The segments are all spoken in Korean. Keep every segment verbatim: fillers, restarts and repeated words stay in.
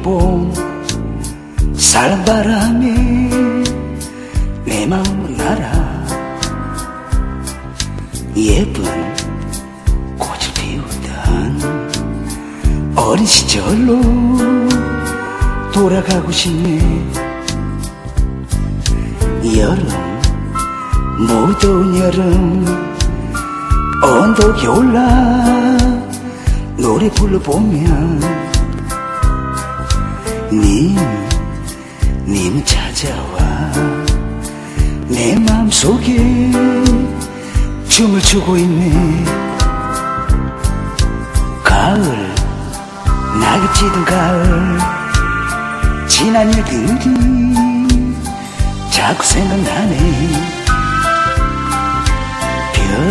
봄 사랑바람에 내 마음은 날아 예쁜 꽃을 피우던 어린 시절로 돌아가고 싶네. 여름 무더운 여름 언덕에 올라 노래 불러보면 님, 님은 찾아와 내 마음속에 춤을 추고 있네. 가을 낙엽 짙은 가을 지난 일들이 자꾸 생각나네. 별,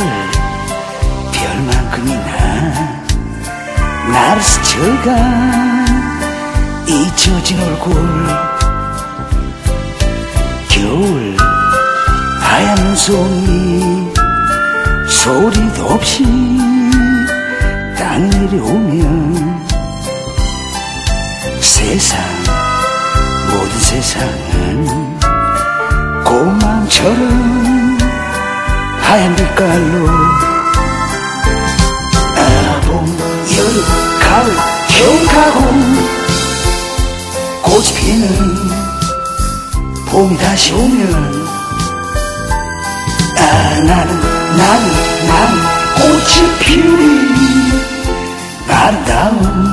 별만큼이나 나를 스쳐가 잊혀진 얼굴. 겨울 하얀 눈송이 소리도 없이 땅에 내려오면 세상 모든 세상은 고마움처럼 하얀 빛깔로 아, 봄, 여름, 가을, 겨울 가고 꽃이 피는 봄이 다시 오면 아, 나는 나는 나는 꽃이 피우니 아름다운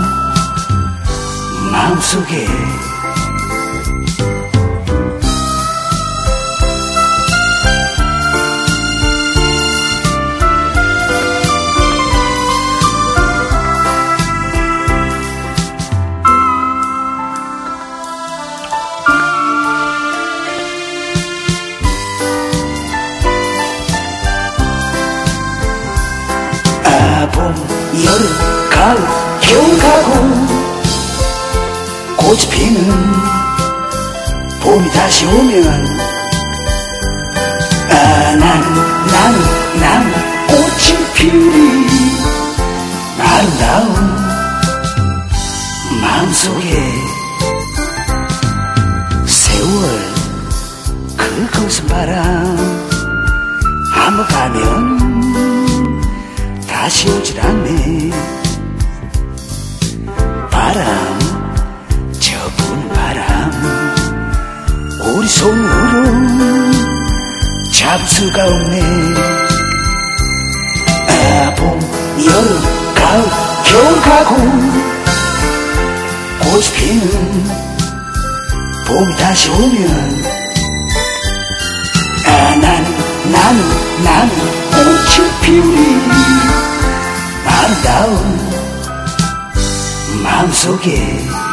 마음속에 봄, 여름, 가을, 겨울 가고 꽃이 피는 봄이 다시 오면 아, 나는 나는 나는 꽃이 피우니 아름다운 마음속에 세월 그것은 바람 한번 가면 다시 오질 않네. 바람 저 부는 바람 우리 손으로 잡을 수가 없네. 아, 봄, 여름, 가을, 겨울 가고 꽃이 피는 봄이 다시 오면 아, 나는 나는 나는 꽃이 피우니 아름다운 마음속에